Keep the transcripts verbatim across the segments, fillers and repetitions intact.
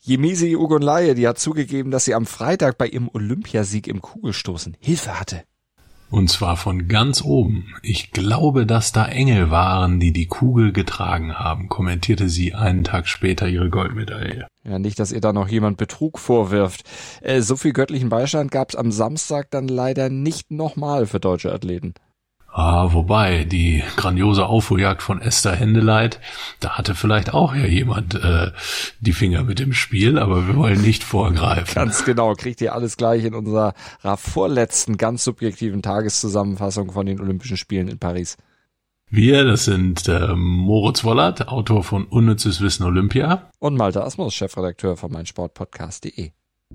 Yemisi Ogunleye, die hat zugegeben, dass sie am Freitag bei ihrem Olympiasieg im Kugelstoßen Hilfe hatte. Und zwar von ganz oben. Ich glaube, dass da Engel waren, die die Kugel getragen haben, kommentierte sie einen Tag später ihre Goldmedaille. Ja, nicht, dass ihr da noch jemand Betrug vorwirft. Äh, so viel göttlichen Beistand gab's am Samstag dann leider nicht nochmal für deutsche Athleten. Ah, wobei, die grandiose Aufholjagd von Esther Hendeleit, da hatte vielleicht auch ja jemand äh, die Finger mit im Spiel, aber wir wollen nicht vorgreifen. Ganz genau, kriegt ihr alles gleich in unserer vorletzten ganz subjektiven Tageszusammenfassung von den Olympischen Spielen in Paris. Wir, das sind äh, Moritz Wollert, Autor von Unnützes Wissen Olympia. Und Malte Asmus, Chefredakteur von meinsportpodcast punkt de.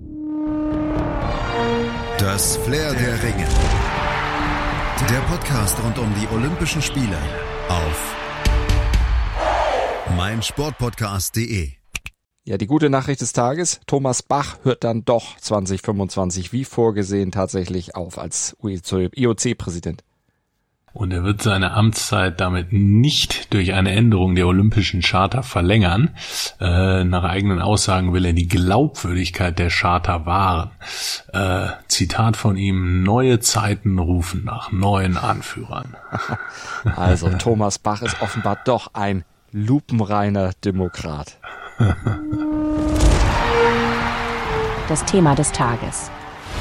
Das Flair der Ringe. Der Podcast rund um die Olympischen Spiele auf meinsportpodcast punkt de. Ja, die gute Nachricht des Tages, Thomas Bach hört dann doch zwanzig fünfundzwanzig wie vorgesehen tatsächlich auf als I O C-Präsident. Und er wird seine Amtszeit damit nicht durch eine Änderung der Olympischen Charta verlängern. Äh, nach eigenen Aussagen will er die Glaubwürdigkeit der Charta wahren. Äh, Zitat von ihm: Neue Zeiten rufen nach neuen Anführern. Also Thomas Bach ist offenbar doch ein lupenreiner Demokrat. Das Thema des Tages.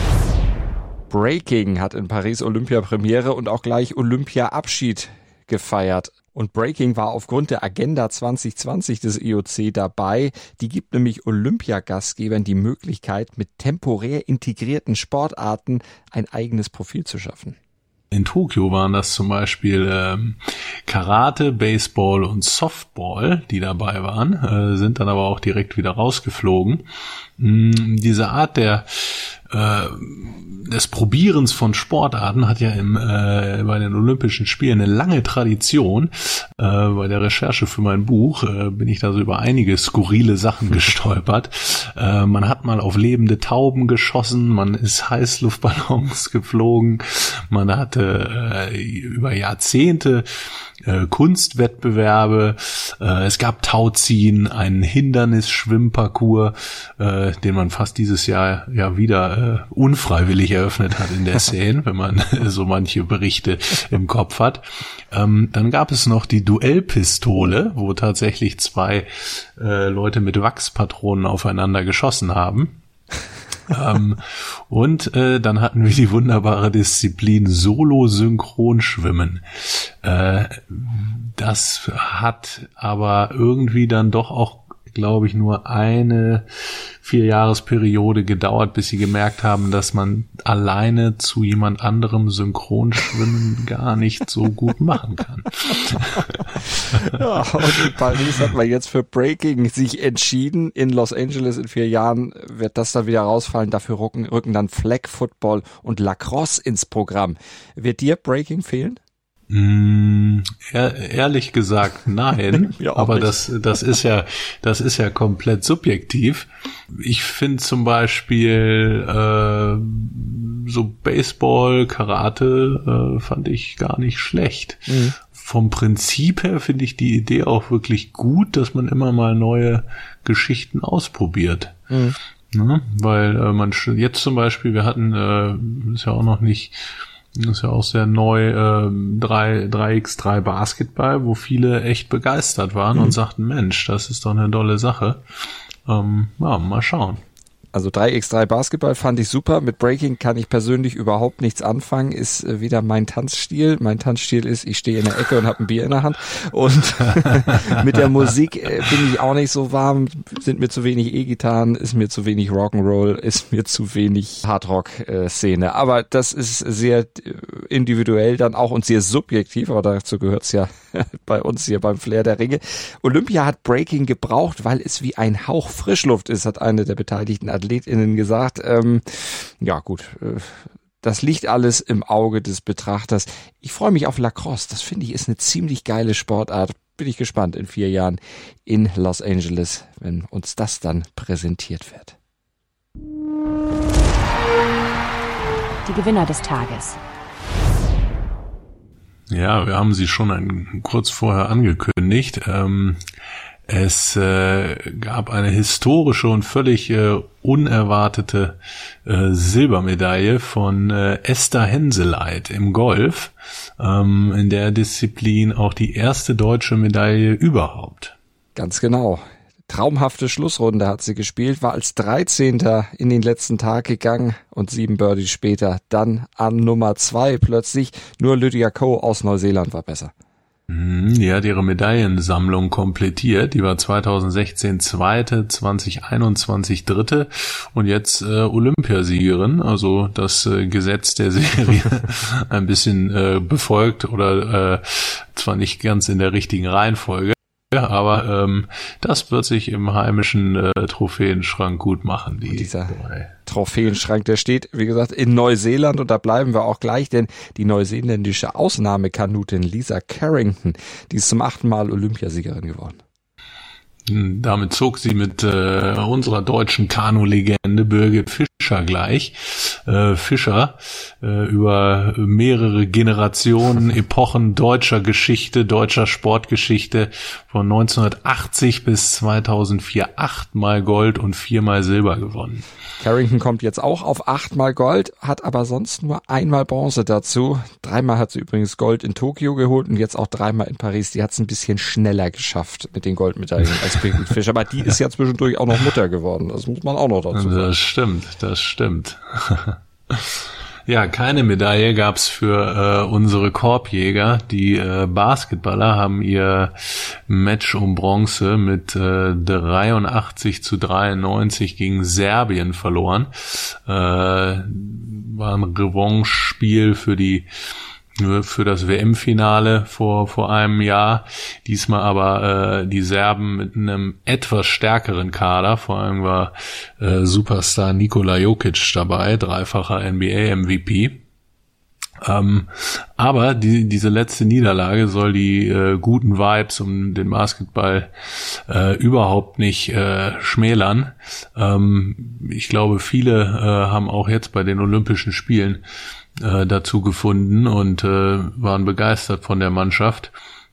Breaking hat in Paris Olympia-Premiere und auch gleich Olympia-Abschied gefeiert. Und Breaking war aufgrund der Agenda zwanzig zwanzig des I O C dabei. Die gibt nämlich Olympiagastgebern die Möglichkeit, mit temporär integrierten Sportarten ein eigenes Profil zu schaffen. In Tokio waren das zum Beispiel ähm, Karate, Baseball und Softball, die dabei waren, äh, sind dann aber auch direkt wieder rausgeflogen. Mm, diese Art der äh, des Probierens von Sportarten hat ja im, äh, bei den Olympischen Spielen eine lange Tradition. Äh, bei der Recherche für mein Buch äh, bin ich da so über einige skurrile Sachen gestolpert. Äh, man hat mal auf lebende Tauben geschossen, man ist Heißluftballons geflogen, man hatte äh, über Jahrzehnte äh, Kunstwettbewerbe, äh, es gab Tauziehen, einen Hindernisschwimmparcours, äh, den man fast dieses Jahr ja wieder äh, unfreiwillig eröffnet hat in der Szene, wenn man so manche Berichte im Kopf hat. Ähm, dann gab es noch die Duellpistole, wo tatsächlich zwei äh, Leute mit Wachspatronen aufeinander geschossen haben. ähm, und äh, dann hatten wir die wunderbare Disziplin Solo-Synchronschwimmen. Äh, das hat aber irgendwie dann doch auch, glaube ich, nur eine Vierjahresperiode gedauert, bis sie gemerkt haben, dass man alleine zu jemand anderem Synchronschwimmen gar nicht so gut machen kann. Ja, und in Paris hat man jetzt für Breaking sich entschieden. In Los Angeles in vier Jahren wird das dann wieder rausfallen. Dafür rücken, rücken dann Flag Football und Lacrosse ins Programm. Wird dir Breaking fehlen? Mm, ehrlich gesagt, nein. Ja, aber nicht. das, das ist ja, das ist ja komplett subjektiv. Ich finde zum Beispiel äh, so Baseball, Karate äh, fand ich gar nicht schlecht. Mhm. Vom Prinzip her finde ich die Idee auch wirklich gut, dass man immer mal neue Geschichten ausprobiert. Mhm. Ne? Weil äh, man jetzt zum Beispiel, wir hatten, äh, ist ja auch noch nicht, ist ja auch sehr neu, äh, drei gegen drei Basketball, wo viele echt begeistert waren mhm. und sagten, Mensch, das ist doch eine tolle Sache. Ähm, ja, mal schauen. Also drei gegen drei Basketball fand ich super. Mit Breaking kann ich persönlich überhaupt nichts anfangen. Ist äh, wieder mein Tanzstil. Mein Tanzstil ist, ich stehe in der Ecke und habe ein Bier in der Hand. Und mit der Musik äh, bin ich auch nicht so warm. Sind mir zu wenig E-Gitarren, ist mir zu wenig Rock'n'Roll, ist mir zu wenig Hardrock-Szene. Äh, aber das ist sehr individuell dann auch und sehr subjektiv. Aber dazu gehört's ja bei uns hier beim Flair der Ringe. Olympia hat Breaking gebraucht, weil es wie ein Hauch Frischluft ist, hat eine der beteiligten AthletInnen gesagt. Ähm, ja gut, äh, das liegt alles im Auge des Betrachters. Ich freue mich auf Lacrosse. Das finde ich ist eine ziemlich geile Sportart. Bin ich gespannt in vier Jahren in Los Angeles, wenn uns das dann präsentiert wird. Die Gewinner des Tages. Ja, wir haben sie schon ein, kurz vorher angekündigt. Ähm, Es äh, gab eine historische und völlig äh, unerwartete äh, Silbermedaille von äh, Esther Henseleit im Golf, ähm, in der Disziplin auch die erste deutsche Medaille überhaupt. Ganz genau. Traumhafte Schlussrunde hat sie gespielt, war als dreizehnter in den letzten Tag gegangen und sieben Birdies später dann an Nummer zwei plötzlich. Nur Lydia Ko aus Neuseeland war besser. Die hat ihre Medaillensammlung komplettiert. Die war zweitausendsechzehn zweite, zweitausendeinundzwanzig dritte und jetzt äh, Olympiasiegerin. Also das äh, Gesetz der Serie ein bisschen äh, befolgt oder äh, zwar nicht ganz in der richtigen Reihenfolge. Ja, aber ähm, das wird sich im heimischen äh, Trophäenschrank gut machen. Die dieser drei. Trophäenschrank, der steht, wie gesagt, in Neuseeland und da bleiben wir auch gleich, denn die neuseeländische Ausnahmekanutin Lisa Carrington, die ist zum achten Mal Olympiasiegerin geworden. Damit zog sie mit äh, unserer deutschen Kanu-Legende Birgit Fischer gleich. Äh, Fischer äh, über mehrere Generationen, Epochen deutscher Geschichte, deutscher Sportgeschichte von neunzehnhundertachtzig bis zweitausendvier achtmal Gold und viermal Silber gewonnen. Carrington kommt jetzt auch auf achtmal Gold, hat aber sonst nur einmal Bronze dazu. Dreimal hat sie übrigens Gold in Tokio geholt und jetzt auch dreimal in Paris. Die hat es ein bisschen schneller geschafft mit den Goldmedaillen als Birgit Fischer. Aber die ist ja zwischendurch auch noch Mutter geworden. Das muss man auch noch dazu sagen. Das stimmt, das stimmt. Ja, keine Medaille gab's für äh, unsere Korbjäger. Die äh, Basketballer haben ihr Match um Bronze mit äh, dreiundachtzig zu dreiundneunzig gegen Serbien verloren. Äh, war ein Revanche-Spiel für die für das W M-Finale vor vor einem Jahr. Diesmal aber äh, die Serben mit einem etwas stärkeren Kader. Vor allem war äh, Superstar Nikola Jokic dabei, dreifacher N B A M V P. Ähm, aber die, diese letzte Niederlage soll die äh, guten Vibes um den Basketball äh, überhaupt nicht äh, schmälern. Ähm, ich glaube, viele äh, haben auch jetzt bei den Olympischen Spielen dazu gefunden und äh, waren begeistert von der Mannschaft.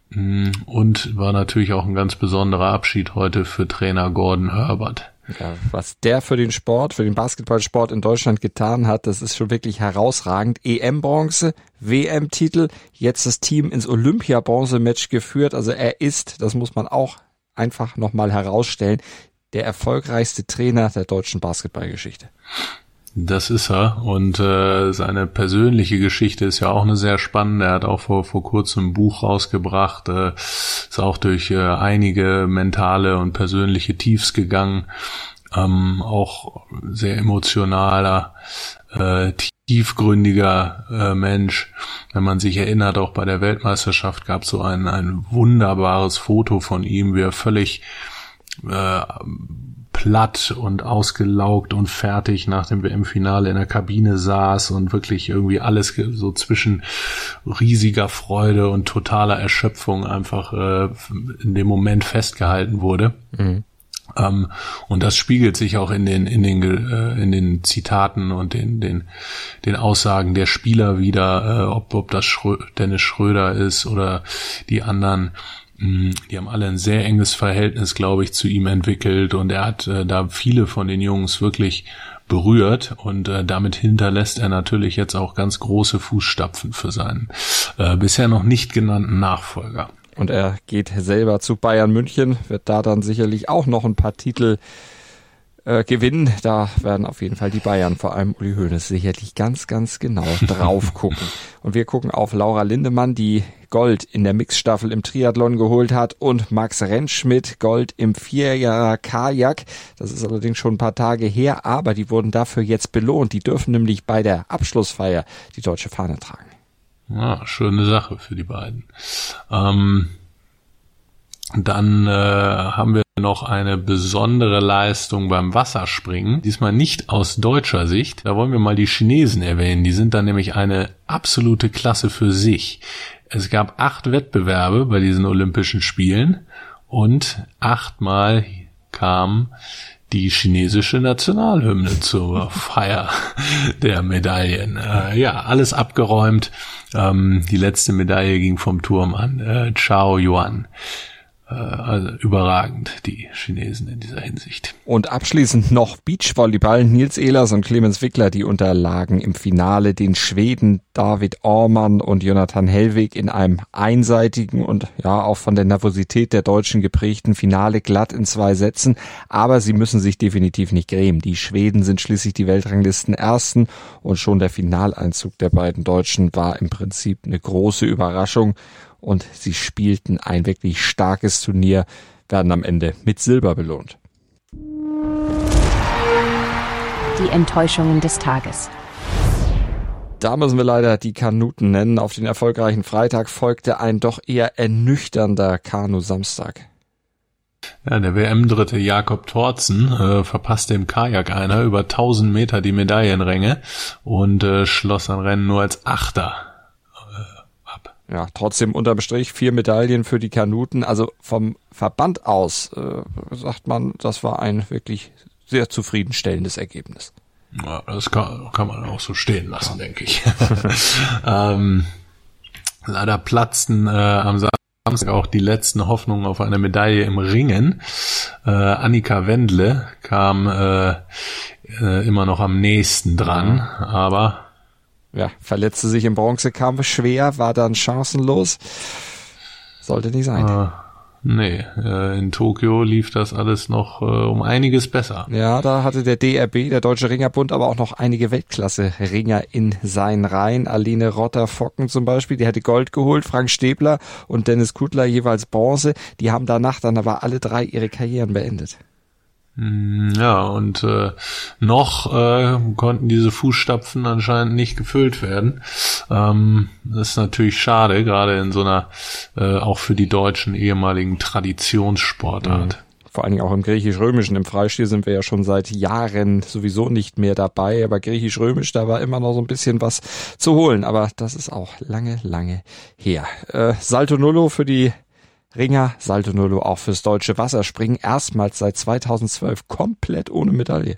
Und war natürlich auch ein ganz besonderer Abschied heute für Trainer Gordon Herbert. Ja, was der für den Sport, für den Basketballsport in Deutschland getan hat, das ist schon wirklich herausragend. E M-Bronze, W M-Titel, jetzt das Team ins Olympia-Bronze-Match geführt. Also er ist, das muss man auch einfach nochmal herausstellen, der erfolgreichste Trainer der deutschen Basketballgeschichte. Das ist er und äh, seine persönliche Geschichte ist ja auch eine sehr spannende. Er hat auch vor vor kurzem ein Buch rausgebracht, äh, ist auch durch äh, einige mentale und persönliche Tiefs gegangen, ähm, auch sehr emotionaler, äh, tiefgründiger äh, Mensch. Wenn man sich erinnert, auch bei der Weltmeisterschaft gab es so ein ein wunderbares Foto von ihm, wie er völlig äh, platt und ausgelaugt und fertig nach dem W M-Finale in der Kabine saß und wirklich irgendwie alles so zwischen riesiger Freude und totaler Erschöpfung einfach äh, in dem Moment festgehalten wurde. Mhm. Um, und das spiegelt sich auch in den in den äh, in den Zitaten und den den den Aussagen der Spieler wieder, äh, ob ob das Schrö- Dennis Schröder ist oder die anderen. Die haben alle ein sehr enges Verhältnis, glaube ich, zu ihm entwickelt und er hat äh, da viele von den Jungs wirklich berührt und äh, damit hinterlässt er natürlich jetzt auch ganz große Fußstapfen für seinen äh, bisher noch nicht genannten Nachfolger. Und er geht selber zu Bayern München, wird da dann sicherlich auch noch ein paar Titel äh, gewinnen. Da werden auf jeden Fall die Bayern, vor allem Uli Hoeneß, sicherlich ganz, ganz genau drauf gucken. Und wir gucken auf Laura Lindemann, die Gold in der Mixstaffel im Triathlon geholt hat und Max Rentschmidt Gold im Vierjährer Kajak. Das ist allerdings schon ein paar Tage her, aber die wurden dafür jetzt belohnt. Die dürfen nämlich bei der Abschlussfeier die deutsche Fahne tragen. Ja, schöne Sache für die beiden. Ähm, dann äh, haben wir noch eine besondere Leistung beim Wasserspringen. Diesmal nicht aus deutscher Sicht. Da wollen wir mal die Chinesen erwähnen. Die sind dann nämlich eine absolute Klasse für sich. Es gab acht Wettbewerbe bei diesen Olympischen Spielen und achtmal kam die chinesische Nationalhymne zur Feier der Medaillen. Äh, ja, alles abgeräumt. Ähm, die letzte Medaille ging vom Turm an äh, Chao Yuan. Also überragend, die Chinesen in dieser Hinsicht. Und abschließend noch Beachvolleyball. Nils Ehlers und Clemens Wickler, die unterlagen im Finale den Schweden David Orman und Jonathan Hellwig in einem einseitigen und ja auch von der Nervosität der Deutschen geprägten Finale glatt in zwei Sätzen. Aber sie müssen sich definitiv nicht grämen. Die Schweden sind schließlich die Weltranglisten-Ersten und schon der Finaleinzug der beiden Deutschen war im Prinzip eine große Überraschung. Und sie spielten ein wirklich starkes Turnier, werden am Ende mit Silber belohnt. Die Enttäuschungen des Tages. Da müssen wir leider die Kanuten nennen. Auf den erfolgreichen Freitag folgte ein doch eher ernüchternder Kanu-Samstag. Ja, der W M-Dritte Jakob Tortzen äh, verpasste im Kajak einer über tausend Meter die Medaillenränge und äh, schloss ein Rennen nur als Achter. Ja, trotzdem unterm Strich vier Medaillen für die Kanuten. Also vom Verband aus äh, sagt man, das war ein wirklich sehr zufriedenstellendes Ergebnis. Ja, das kann, kann man auch so stehen lassen, denke ich. ähm, leider platzten äh, am Samstag auch die letzten Hoffnungen auf eine Medaille im Ringen. Äh, Annika Wendle kam äh, äh, immer noch am nächsten dran, aber ja, verletzte sich im Bronzekampf schwer, war dann chancenlos. Sollte nicht sein. Äh, nee, äh, in Tokio lief das alles noch äh, um einiges besser. Ja, da hatte der D R B, der Deutsche Ringerbund, aber auch noch einige Weltklasse-Ringer in seinen Reihen. Aline Rotter-Focken zum Beispiel, die hatte Gold geholt, Frank Stäbler und Dennis Kudler jeweils Bronze. Die haben danach dann aber alle drei ihre Karrieren beendet. Ja, und äh, noch äh, konnten diese Fußstapfen anscheinend nicht gefüllt werden. Ähm, das ist natürlich schade, gerade in so einer äh, auch für die Deutschen ehemaligen Traditionssportart. Mhm. Vor allen Dingen auch im Griechisch-Römischen. Im Freistil sind wir ja schon seit Jahren sowieso nicht mehr dabei, aber Griechisch-Römisch, da war immer noch so ein bisschen was zu holen. Aber das ist auch lange, lange her. Äh, Salto Nullo für die Ringer, Salto Nullo auch fürs deutsche Wasserspringen, erstmals seit zweitausendzwölf komplett ohne Medaille.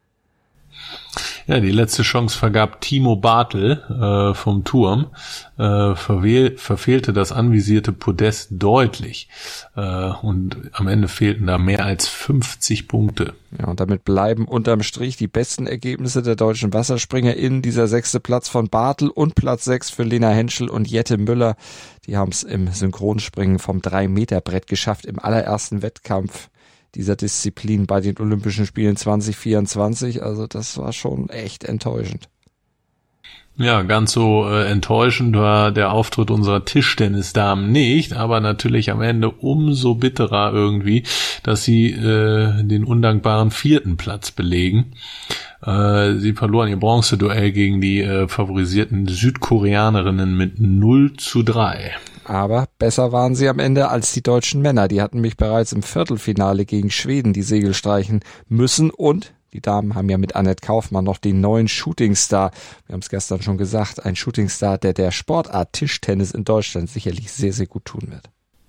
Ja, die letzte Chance vergab Timo Bartel äh, vom Turm, äh, verwähl, verfehlte das anvisierte Podest deutlich äh, und am Ende fehlten da mehr als fünfzig Punkte. Ja, und damit bleiben unterm Strich die besten Ergebnisse der deutschen WassersspringerInnen, dieser sechste Platz von Bartel und Platz sechs für Lena Henschel und Jette Müller. Die haben es im Synchronspringen vom drei Meter Brett geschafft, im allerersten Wettkampf dieser Disziplin bei den Olympischen Spielen zwanzig vierundzwanzig. Also das war schon echt enttäuschend. Ja, ganz so äh, enttäuschend war der Auftritt unserer Tischtennisdamen nicht, aber natürlich am Ende umso bitterer irgendwie, dass sie äh, den undankbaren vierten Platz belegen. Äh, sie verloren ihr Bronzeduell gegen die äh, favorisierten Südkoreanerinnen mit null zu drei. Aber besser waren sie am Ende als die deutschen Männer. Die hatten mich bereits im Viertelfinale gegen Schweden die Segel streichen müssen. Und die Damen haben ja mit Annette Kaufmann noch den neuen Shootingstar. Wir haben es gestern schon gesagt, ein Shootingstar, der der Sportart Tischtennis in Deutschland sicherlich sehr, sehr gut tun wird.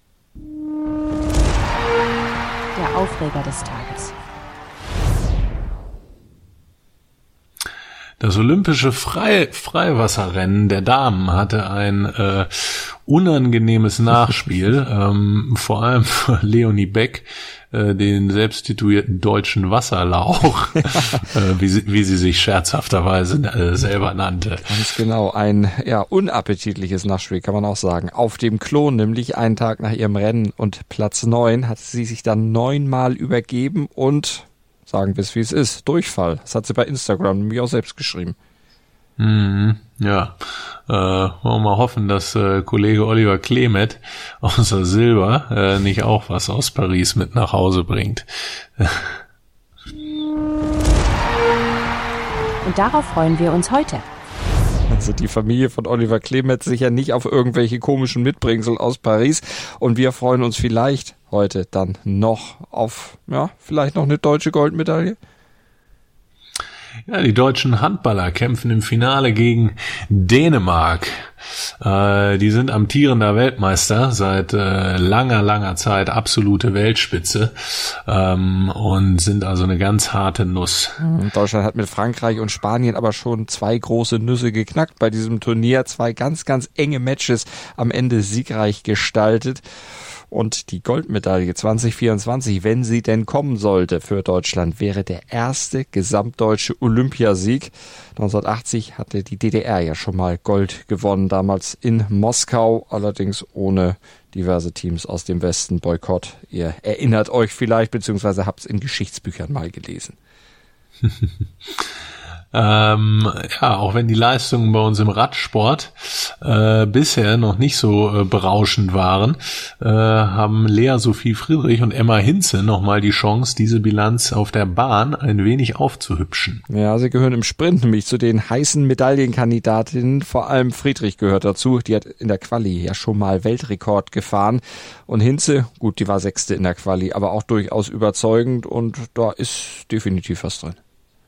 Der Aufreger des Tages. Das olympische Frei- Freiwasserrennen der Damen hatte ein äh, unangenehmes Nachspiel, ähm, vor allem für Leonie Beck, äh, den selbsttitulierten deutschen Wasserlauch, äh, wie, sie, wie sie sich scherzhafterweise äh, selber nannte. Ganz genau, ein ja unappetitliches Nachspiel, kann man auch sagen. Auf dem Klo, nämlich einen Tag nach ihrem Rennen und Platz neun, hat sie sich dann neunmal übergeben und... Sagen wir es, wie es ist. Durchfall. Das hat sie bei Instagram nämlich auch selbst geschrieben. Mhm, ja. Äh, wollen wir mal hoffen, dass äh, Kollege Oliver Klemet außer Silber äh, nicht auch was aus Paris mit nach Hause bringt. Und darauf freuen wir uns heute. Also die Familie von Oliver Klemet sicher nicht auf irgendwelche komischen Mitbringsel aus Paris. Und wir freuen uns vielleicht heute dann noch auf, ja, vielleicht noch eine deutsche Goldmedaille. Ja, die deutschen Handballer kämpfen im Finale gegen Dänemark. Äh, die sind amtierender Weltmeister seit äh, langer, langer Zeit, absolute Weltspitze, ähm, und sind also eine ganz harte Nuss. Deutschland hat mit Frankreich und Spanien aber schon zwei große Nüsse geknackt bei diesem Turnier. Zwei ganz, ganz enge Matches am Ende siegreich gestaltet. Und die Goldmedaille zwanzig vierundzwanzig, wenn sie denn kommen sollte für Deutschland, wäre der erste gesamtdeutsche Olympiasieg. neunzehnhundertachtzig hatte die D D R ja schon mal Gold gewonnen, damals in Moskau, allerdings ohne diverse Teams aus dem Westen. Boykott. Ihr erinnert euch vielleicht, beziehungsweise habt es in Geschichtsbüchern mal gelesen. Ähm, ja, auch wenn die Leistungen bei uns im Radsport äh, bisher noch nicht so äh, berauschend waren, äh, haben Lea Sophie Friedrich und Emma Hinze nochmal die Chance, diese Bilanz auf der Bahn ein wenig aufzuhübschen. Ja, sie gehören im Sprint nämlich zu den heißen Medaillenkandidatinnen. Vor allem Friedrich gehört dazu. Die hat in der Quali ja schon mal Weltrekord gefahren. Und Hinze, gut, die war Sechste in der Quali, aber auch durchaus überzeugend und da ist definitiv was drin.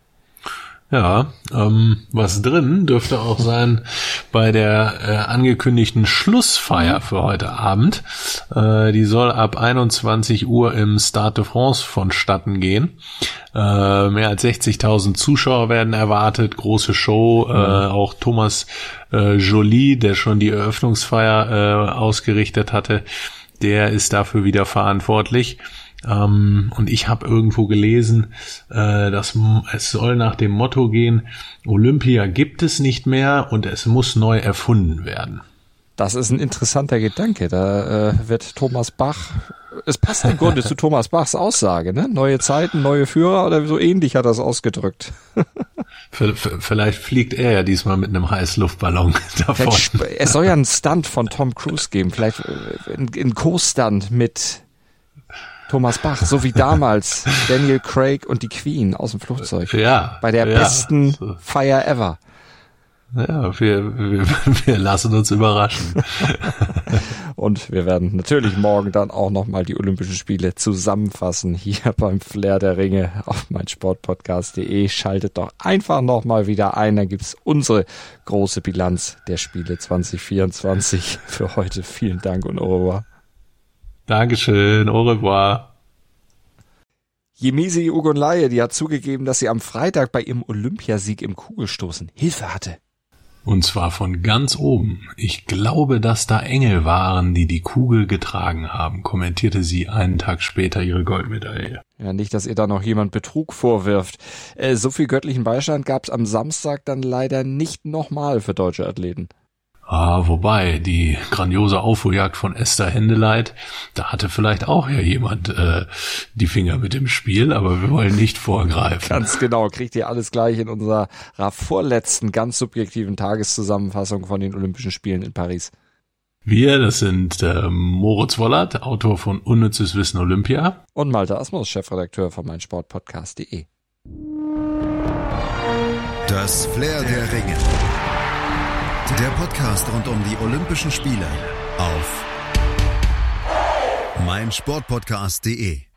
Ja, ähm, was drin dürfte auch sein bei der äh, angekündigten Schlussfeier für heute Abend. Äh, die soll ab einundzwanzig Uhr im Stade de France vonstatten gehen. Äh, mehr als sechzigtausend Zuschauer werden erwartet, große Show. Mhm. Äh, auch Thomas äh, Joly, der schon die Eröffnungsfeier äh, ausgerichtet hatte, der ist dafür wieder verantwortlich. Ähm, und ich habe irgendwo gelesen, äh, dass es soll nach dem Motto gehen, Olympia gibt es nicht mehr und es muss neu erfunden werden. Das ist ein interessanter Gedanke. Da äh, wird Thomas Bach, es passt im Grunde zu Thomas Bachs Aussage, ne? Neue Zeiten, neue Führer oder so ähnlich hat er es ausgedrückt. Vielleicht fliegt er ja diesmal mit einem Heißluftballon davon. Es soll ja einen Stunt von Tom Cruise geben, vielleicht einen Co-Stunt mit Thomas Bach, so wie damals Daniel Craig und die Queen aus dem Flugzeug. Ja. Bei der ja. besten Fire ever. Ja, wir, wir, wir lassen uns überraschen. Und wir werden natürlich morgen dann auch nochmal die Olympischen Spiele zusammenfassen hier beim Flair der Ringe auf meinsportpodcast punkt de. Schaltet doch einfach nochmal wieder ein, dann gibt's unsere große Bilanz der Spiele zwanzig vierundzwanzig. Für heute vielen Dank und au revoir. Dankeschön, au revoir. Jemisi Ugonlaye, die hat zugegeben, dass sie am Freitag bei ihrem Olympiasieg im Kugelstoßen Hilfe hatte. Und zwar von ganz oben. Ich glaube, dass da Engel waren, die die Kugel getragen haben, kommentierte sie einen Tag später ihre Goldmedaille. Ja, nicht, dass ihr da noch jemand Betrug vorwirft. Äh, so viel göttlichen Beistand gab's am Samstag dann leider nicht nochmal für deutsche Athleten. Ah, wobei, die grandiose Aufholjagd von Esther Hendeleit, da hatte vielleicht auch ja jemand äh, die Finger mit im Spiel, aber wir wollen nicht vorgreifen. Ganz genau, kriegt ihr alles gleich in unserer vorletzten ganz subjektiven Tageszusammenfassung von den Olympischen Spielen in Paris. Wir, das sind äh, Moritz Wollert, Autor von Unnützes Wissen Olympia. Und Malte Asmus, Chefredakteur von meinsportpodcast punkt de. Das Flair der Ringe. Der Podcast rund um die Olympischen Spiele auf meinsportpodcast punkt de.